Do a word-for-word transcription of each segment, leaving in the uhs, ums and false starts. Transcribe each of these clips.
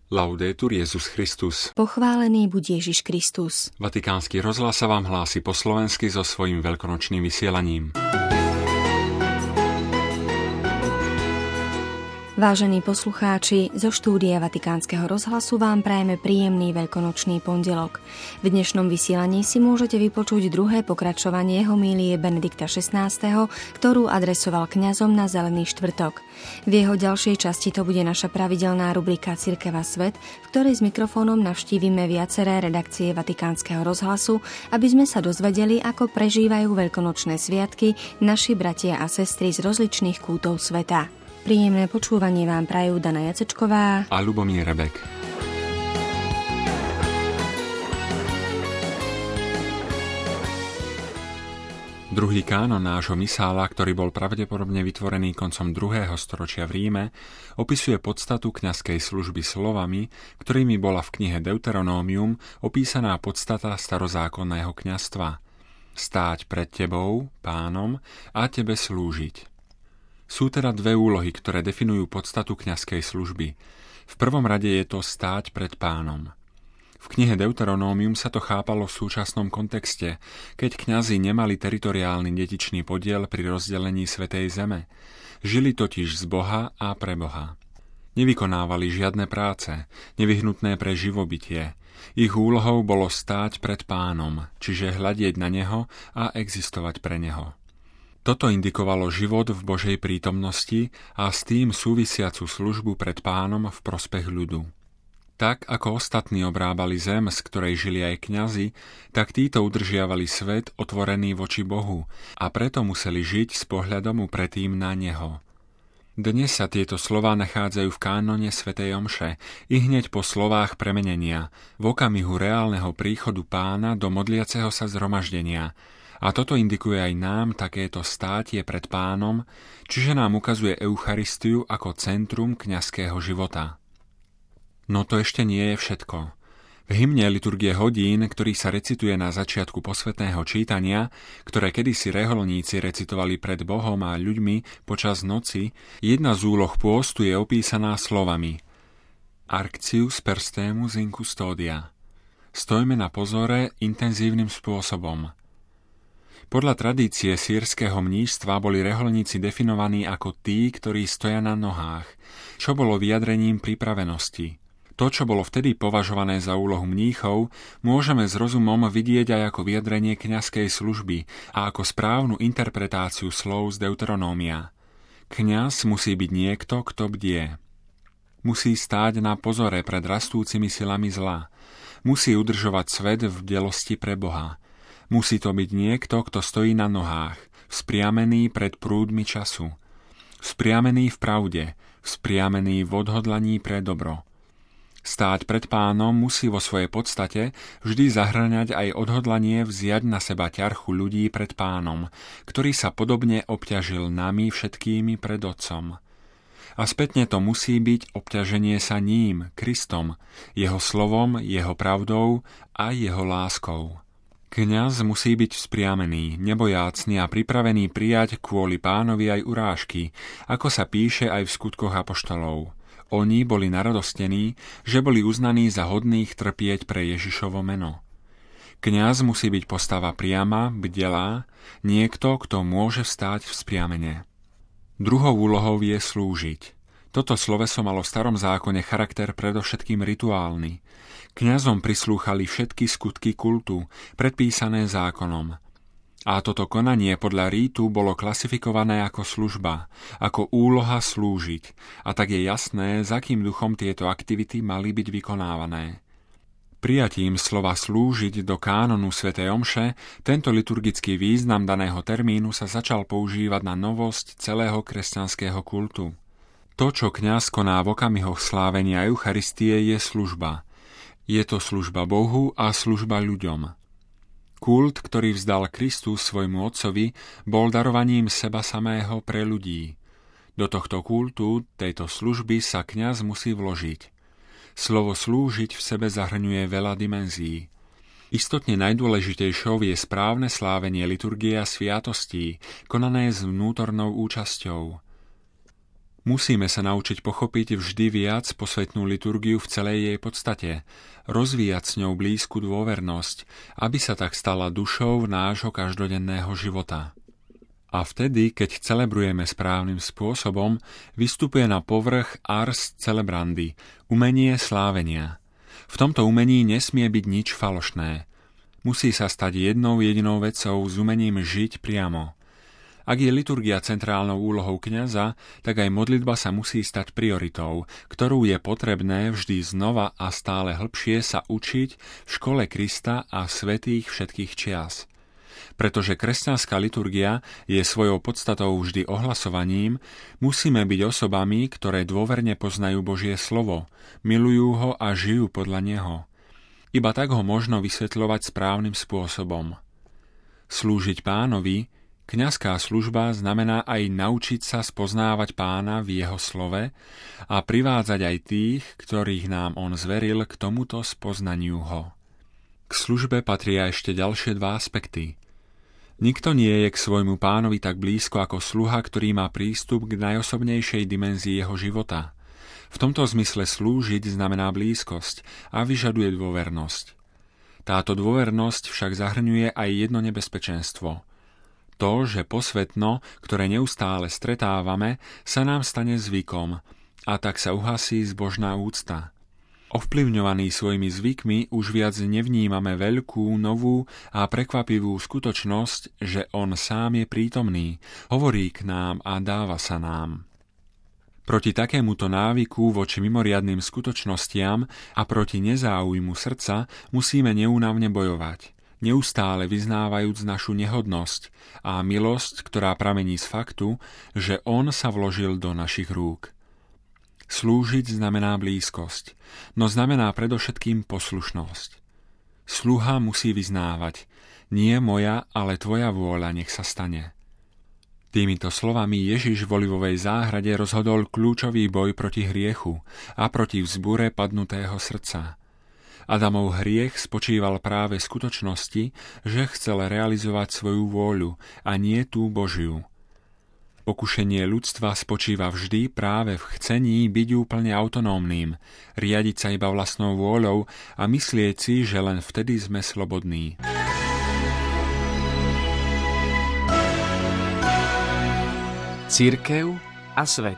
Laudetur Jesus Christus. Pochválený buď Ježiš Kristus. Vatikánsky rozhlas sa vám hlási po slovensky so svojím veľkonočným vysielaním. Vážení poslucháči, zo štúdia Vatikánskeho rozhlasu vám prajeme príjemný veľkonočný pondelok. V dnešnom vysielaní si môžete vypočuť druhé pokračovanie homílie Benedikta šestnásteho, ktorú adresoval kňazom na Zelený štvrtok. V jeho ďalšej časti to bude naša pravidelná rubrika Cirkev a svet, v ktorej s mikrofónom navštívime viaceré redakcie Vatikánskeho rozhlasu, aby sme sa dozvedeli, ako prežívajú veľkonočné sviatky naši bratia a sestry z rozličných kútov sveta. Príjemné počúvanie vám prajú Dana Jacečková a Ľubomír Rebek. Druhý kánon nášho misála, ktorý bol pravdepodobne vytvorený koncom druhého storočia v Ríme, opisuje podstatu kňazskej služby slovami, ktorými bola v knihe Deuteronómium opísaná podstata starozákonného kňazstva. Stáť pred tebou, Pánom, a tebe slúžiť. Sú teda dve úlohy, ktoré definujú podstatu kňazskej služby. V prvom rade je to stáť pred Pánom. V knihe Deuteronómium sa to chápalo v súčasnom kontexte, keď kňazi nemali teritoriálny dedičný podiel pri rozdelení Svätej Zeme. Žili totiž z Boha a pre Boha. Nevykonávali žiadne práce, nevyhnutné pre živobytie. Ich úlohou bolo stáť pred Pánom, čiže hľadieť na Neho a existovať pre Neho. Toto indikovalo život v Božej prítomnosti a s tým súvisiacu službu pred Pánom v prospech ľudu. Tak ako ostatní obrábali zem, z ktorej žili aj kňazi, tak títo udržiavali svet otvorený voči Bohu a preto museli žiť s pohľadom upretým na Neho. Dnes sa tieto slová nachádzajú v kánone svätej omše i hneď po slovách premenenia, v okamihu reálneho príchodu Pána do modliaceho sa zhromaždenia. A toto indikuje aj nám takéto státie pred Pánom, čiže nám ukazuje Eucharistiu ako centrum kňazského života. No to ešte nie je všetko. V hymne liturgie hodín, ktorý sa recituje na začiatku posvätného čítania, ktoré kedysi reholníci recitovali pred Bohom a ľuďmi počas noci, jedna z úloh pôstu je opísaná slovami Arctius per stemus in custodia. Stojme na pozore intenzívnym spôsobom. Podľa tradície sýrskeho mníštva boli reholníci definovaní ako tí, ktorí stoja na nohách, čo bolo vyjadrením pripravenosti. To, čo bolo vtedy považované za úlohu mníchov, môžeme s rozumom vidieť aj ako vyjadrenie kňazskej služby a ako správnu interpretáciu slov z Deuteronómia. Kňaz musí byť niekto, kto bdie. Musí stáť na pozore pred rastúcimi silami zla. Musí udržovať svet v bdelosti pre Boha. Musí to byť niekto, kto stojí na nohách, vzpriamený pred prúdmi času. Vzpriamený v pravde, vzpriamený v odhodlaní pre dobro. Stáť pred Pánom musí vo svojej podstate vždy zahŕňať aj odhodlanie vziať na seba ťarchu ľudí pred Pánom, ktorý sa podobne obťažil nami všetkými pred Otcom. A spätne to musí byť obťaženie sa ním, Kristom, jeho slovom, jeho pravdou a jeho láskou. Kňaz musí byť vzpriamený, nebojácný a pripravený prijať kvôli Pánovi aj urážky, ako sa píše aj v skutkoch apoštolov. Oni boli naradostení, že boli uznaní za hodných trpieť pre Ježišovo meno. Kňaz musí byť postava priama, bdelá, niekto, kto môže vstáť vzpriamene. Druhou úlohou je slúžiť. Toto sloveso malo v starom zákone charakter predovšetkým rituálny. Kňazom prislúchali všetky skutky kultu, predpísané zákonom. A toto konanie podľa rítu bolo klasifikované ako služba, ako úloha slúžiť, a tak je jasné, s akým duchom tieto aktivity mali byť vykonávané. Prijatím slova slúžiť do kánonu svätej omše tento liturgický význam daného termínu sa začal používať na novosť celého kresťanského kultu. To, čo kňaz koná v okamihoch slávenia Eucharistie, je služba. Je to služba Bohu a služba ľuďom. Kult, ktorý vzdal Kristus svojmu Otcovi, bol darovaním seba samého pre ľudí. Do tohto kultu, tejto služby sa kňaz musí vložiť. Slovo slúžiť v sebe zahrňuje veľa dimenzií. Istotne najdôležitejšou je správne slávenie liturgie a sviatostí, konané s vnútornou účasťou. Musíme sa naučiť pochopiť vždy viac posvätnú liturgiu v celej jej podstate, rozvíjať s ňou blízku dôvernosť, aby sa tak stala dušou nášho každodenného života. A vtedy, keď celebrujeme správnym spôsobom, vystupuje na povrch ars celebrandi, umenie slávenia. V tomto umení nesmie byť nič falošné. Musí sa stať jednou jedinou vecou s umením žiť priamo. Ak je liturgia centrálnou úlohou kňaza, tak aj modlitba sa musí stať prioritou, ktorú je potrebné vždy znova a stále hlbšie sa učiť v škole Krista a svätých všetkých čias. Pretože kresťanská liturgia je svojou podstatou vždy ohlasovaním, musíme byť osobami, ktoré dôverne poznajú Božie slovo, milujú ho a žijú podľa neho. Iba tak ho možno vysvetľovať správnym spôsobom. Slúžiť Pánovi, kňazská služba znamená aj naučiť sa spoznávať Pána v jeho slove a privádzať aj tých, ktorých nám on zveril k tomuto spoznaniu ho. K službe patria ešte ďalšie dva aspekty. Nikto nie je k svojmu Pánovi tak blízko ako sluha, ktorý má prístup k najosobnejšej dimenzii jeho života. V tomto zmysle slúžiť znamená blízkosť a vyžaduje dôvernosť. Táto dôvernosť však zahrňuje aj jedno nebezpečenstvo. To, že posvätno, ktoré neustále stretávame, sa nám stane zvykom a tak sa uhasí zbožná úcta. Ovplyvňovaní svojimi zvykmi už viac nevnímame veľkú, novú a prekvapivú skutočnosť, že on sám je prítomný, hovorí k nám a dáva sa nám. Proti takémuto návyku voči mimoriadnym skutočnostiam a proti nezáujmu srdca musíme neúnavne bojovať, neustále vyznávajúc našu nehodnosť a milosť, ktorá pramení z faktu, že on sa vložil do našich rúk. Slúžiť znamená blízkosť, no znamená predovšetkým poslušnosť. Sluha musí vyznávať, nie moja, ale tvoja vôľa nech sa stane. Týmito slovami Ježiš v olivovej záhrade rozhodol kľúčový boj proti hriechu a proti vzbure padnutého srdca. Adamov hriech spočíval práve v skutočnosti, že chcel realizovať svoju vôľu a nie tú Božiu. Pokušenie ľudstva spočíva vždy práve v chcení byť úplne autonómnym, riadiť sa iba vlastnou vôľou a myslieť si, že len vtedy sme slobodní. Cirkev a svet.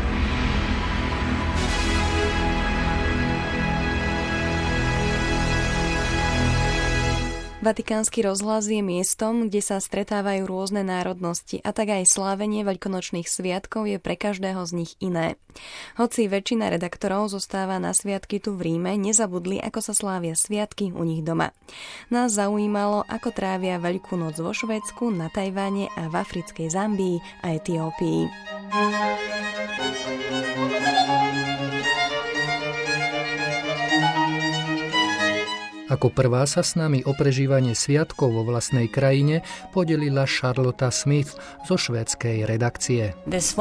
Vatikánsky rozhlas je miestom, kde sa stretávajú rôzne národnosti a tak aj slávenie veľkonočných sviatkov je pre každého z nich iné. Hoci väčšina redaktorov zostáva na sviatky tu v Ríme, nezabudli, ako sa slávia sviatky u nich doma. Nás zaujímalo, ako trávia Veľkú noc vo Švédsku, na Tajvane a v africkej Zambii a Etiópii. Ako prvá sa s nami o prežívanie sviatkov vo vlastnej krajine podelila Charlotta Smith zo švédskej redakcie.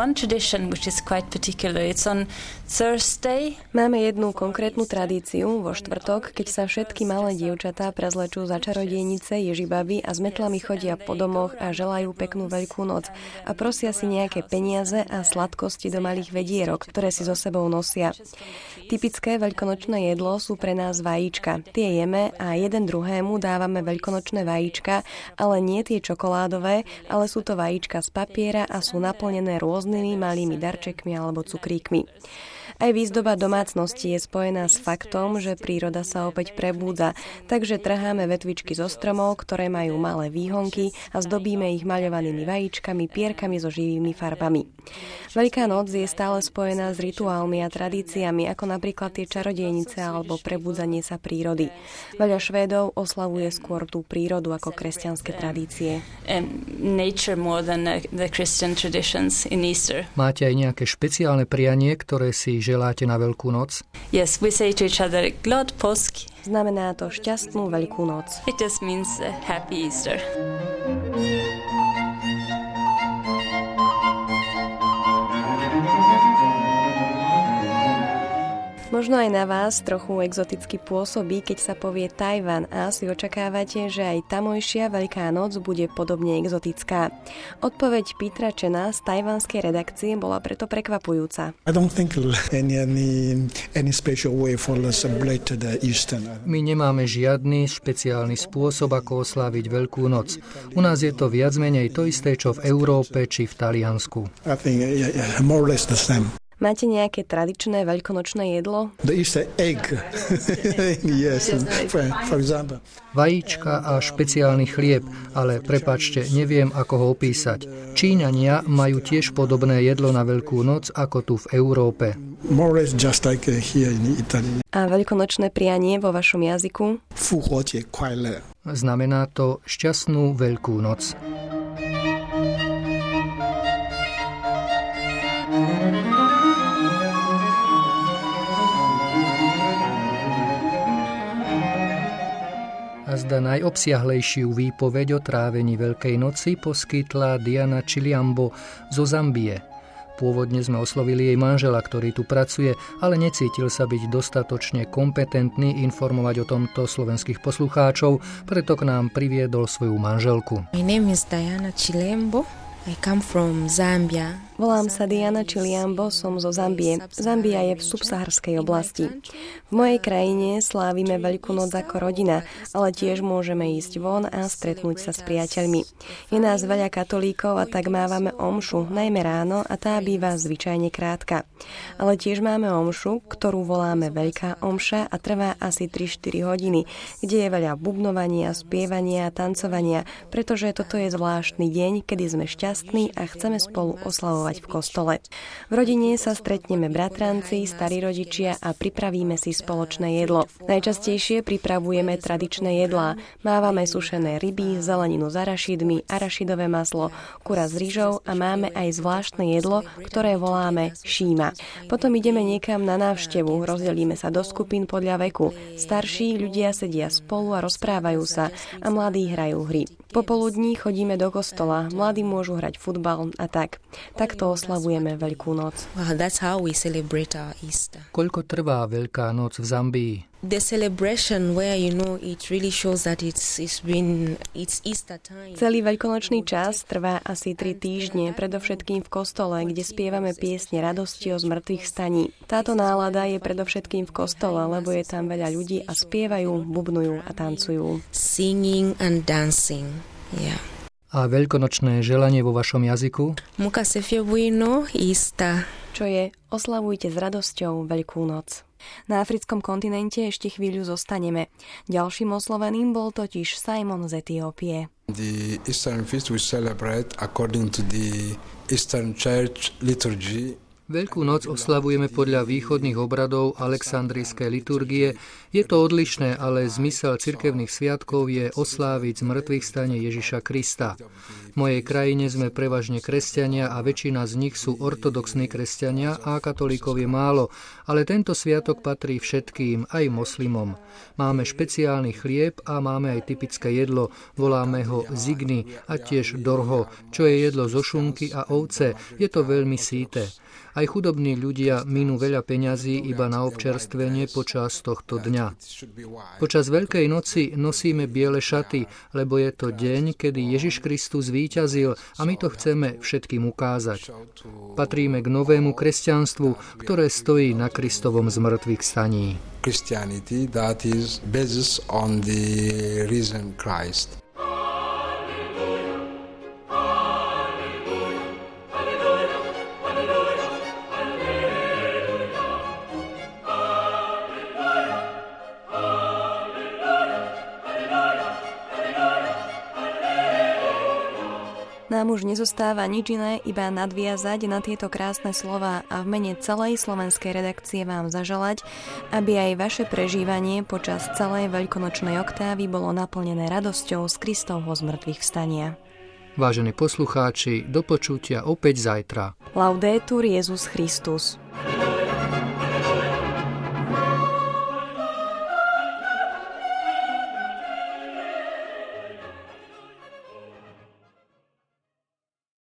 Máme jednu konkrétnu tradíciu vo štvrtok, keď sa všetky malé dievčatá prezlečú za čarodejnice, ježibaby a s metlami chodia po domoch a želajú peknú Veľkú noc a prosia si nejaké peniaze a sladkosti do malých vedierok, ktoré si so sebou nosia. Typické veľkonočné jedlo sú pre nás vajíčka. Tie jeme a jeden druhému dávame veľkonočné vajíčka, ale nie tie čokoládové, ale sú to vajíčka z papiera a sú naplnené rôznymi malými darčekmi alebo cukríkmi. Aj výzdoba domácnosti je spojená s faktom, že príroda sa opäť prebúdza, takže trháme vetvičky zo stromov, ktoré majú malé výhonky a zdobíme ich maľovanými vajíčkami, pierkami so živými farbami. Veľká noc je stále spojená s rituálmi a tradíciami, ako napríklad tie čarodejnice alebo prebudzanie sa prírody. Veľa Švédov oslavuje skôr tú prírodu ako kresťanské tradície. Máte aj nejaké špeciálne prianie, ktoré si želáte na Veľkú noc? Yes, we say to each other, Glad påsk. Znamená to šťastnú Veľkú noc. It just means uh, happy Easter. Možno aj na vás trochu exoticky pôsobí, keď sa povie Tajvan a asi očakávate, že aj tamojšia Veľká noc bude podobne exotická. Odpoveď Petra Chena z tajvanskej redakcie bola preto prekvapujúca. My nemáme žiadny špeciálny spôsob, ako osláviť Veľkú noc. U nás je to viac menej to isté, čo v Európe či v Taliansku. Máte nejaké tradičné veľkonočné jedlo? The Easter egg. Yes, for, for example. Vajíčka a špeciálny chlieb, ale prepáčte, neviem, ako ho opísať. Číňania majú tiež podobné jedlo na Veľkú noc, ako tu v Európe. More or less just like here in Italy. A veľkonočné prianie vo vašom jazyku? 复活节快乐. Znamená to šťastnú Veľkú noc. A zda najobsiahlejšiu výpoveď o trávení Veľkej noci poskytla Diana Chiliambo zo Zambie. Pôvodne sme oslovili jej manžela, ktorý tu pracuje, ale necítil sa byť dostatočne kompetentný informovať o tomto slovenských poslucháčov, preto k nám priviedol svoju manželku. My name is Diana Chiliambo. I come from Zambia. Volám sa Diana Chiliambo, som zo Zambie. Zambia je v subsaharskej oblasti. V mojej krajine slávime Veľkú noc ako rodina, ale tiež môžeme ísť von a stretnúť sa s priateľmi. Je nás veľa katolíkov a tak mávame omšu, najmä ráno, a tá býva zvyčajne krátka. Ale tiež máme omšu, ktorú voláme Veľká omša a trvá asi tri štyri hodiny, kde je veľa bubnovania, spievania a tancovania, pretože toto je zvláštny deň, kedy sme šťastní a chceme spolu oslavovať v kostole. V rodine sa stretneme bratranci, starí rodičia a pripravíme si spoločné jedlo. Najčastejšie pripravujeme tradičné jedlá. Mávame sušené ryby, zeleninu s arašidmi, arašidové maslo, kura s ryžou a máme aj zvláštne jedlo, ktoré voláme šíma. Potom ideme niekam na návštevu, rozdelíme sa do skupín podľa veku. Starší ľudia sedia spolu a rozprávajú sa a mladí hrajú hry. Popoludní chodíme do kostola, mladí môžu hrať futbal a tak. Takto oslavujeme Veľkú noc. Well, that's how we celebrate our Easter. Koľko trvá Veľká noc v Zambii? The celebration where you know it really shows that it's it's been it's Easter time. Celý veľkonočný čas trvá asi tri týždne, predovšetkým v kostole, kde spievame piesne radosti o zmrtvých staní. Táto nálada je predovšetkým v kostole, lebo je tam veľa ľudí a spievajú, bubnujú a tancujú. Singing and dancing. Yeah. A veľkonočné želanie vo vašom jazyku? Muka se fie bueno Easter. Čo je oslavujte s radosťou Veľkú noc. Na africkom kontinente ešte chvíľu zostaneme. Ďalším osloveným bol totiž Simon z Etiópie. The Eastern feast we celebrate according to the Eastern Church liturgy. Veľkú noc oslavujeme podľa východných obradov Alexandrijskej liturgie. Je to odlišné, ale zmysel cirkevných sviatkov je osláviť zmrtvých stane Ježiša Krista. V mojej krajine sme prevažne kresťania a väčšina z nich sú ortodoxní kresťania a katolíkov je málo, ale tento sviatok patrí všetkým, aj moslimom. Máme špeciálny chlieb a máme aj typické jedlo, voláme ho zigny a tiež dorho, čo je jedlo zo šunky a ovce. Je to veľmi síte. Aj chudobní ľudia minú veľa peňazí iba na občerstvenie počas tohto dňa. Počas Veľkej noci nosíme biele šaty, lebo je to deň, kedy Ježiš Kristus zvíťazil a my to chceme všetkým ukázať. Patríme k novému kresťanstvu, ktoré stojí na Kristovom zmrtvých staní. Christianity that is based on the risen Christ. Nám už nezostáva nič iné, iba nadviazať na tieto krásne slová a v mene celej slovenskej redakcie vám zaželať, aby aj vaše prežívanie počas celej veľkonočnej oktávy bolo naplnené radosťou z Kristovho zmrtvých vstania. Vážení poslucháči, do počutia opäť zajtra. Laudetur Jesus Christus.